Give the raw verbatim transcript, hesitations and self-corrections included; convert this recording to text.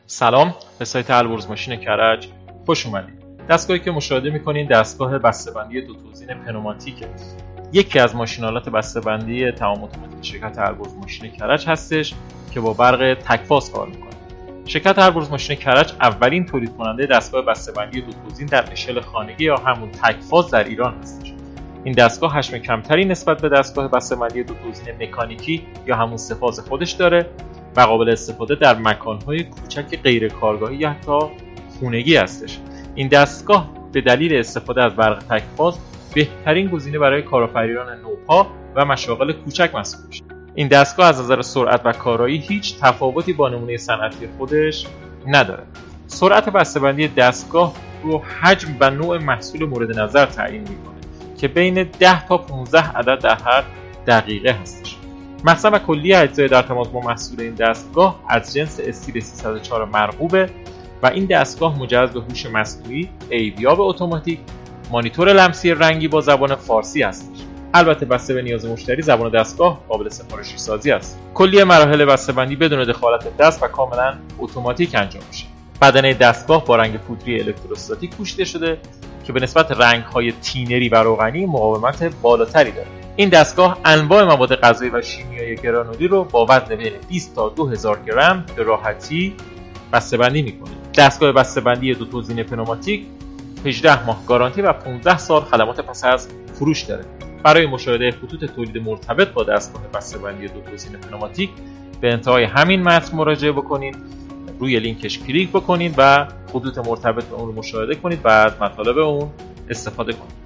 سلام، به سایت البرز ماشین کرج خوش اومدید. دستگاهی که مشاهده می‌کنید دستگاه بسته‌بندی دو توزین پنوماتیک یکی از ماشین‌آلات بسته‌بندی تمام اتوماتیک شرکت البرز ماشین کرج هستش که با برق تک‌فاز کار می‌کنه. شرکت البرز ماشین کرج اولین تولید کننده دستگاه بسته‌بندی دو توزین در اشل خانگی یا همون تک‌فاز در ایران هستش. این دستگاه حجم کمتری نسبت به دستگاه بسته‌بندی دو توزین مکانیکی یا همون سه فاز خودش داره و قابل استفاده در مکان‌های کوچک غیر کارگاهی یا حتی خونگی هستش. این دستگاه به دلیل استفاده از برق تک‌فاز بهترین گزینه برای کارآفرینان نوپا و مشاغل کوچک محسوب میشه. این دستگاه از نظر سرعت و کارایی هیچ تفاوتی با نمونه صنعتی خودش نداره. سرعت بسته‌بندی دستگاه رو حجم و نوع محصول مورد نظر تعیین میکنه که بین ده تا پانزده عدد در هر دقیقه هستش. مخزن و کلی اجزای در تماس با محصول این دستگاه از جنس استیل سیصد و چهار مرغوبه و این دستگاه مجهز به هوش مصنوعی، عیبیاب اتوماتیک، مانیتور لمسی رنگی با زبان فارسی هستش. البته بسته به نیاز مشتری زبان دستگاه قابل سفارشی سازی است. کلیه مراحل بسته‌بندی بدون دخالت دست و کاملا اتوماتیک انجام میشه. بدنه دستگاه با رنگ پودری الکتروستاتیک پوشیده شده که به نسبت رنگ‌های تینری و روغنی مقاومت بالاتری داره. این دستگاه انواع مواد غذایی و شیمیایی گرانولی رو با وزن بین بیست تا دو هزار گرم به راحتی بسته‌بندی می‌کنه. دستگاه بسته‌بندی دو توزین پنوماتیک هجده ماه گارانتی و پانزده سال خدمات پس از فروش داره. برای مشاهده خطوط تولید مرتبط با دستگاه بسته‌بندی دو توزین پنوماتیک به انتهای همین متن مراجعه بکنید، روی لینکش کلیک بکنید و خطوط مرتبط اون رو مشاهده کنید و از مطالب اون استفاده کنید.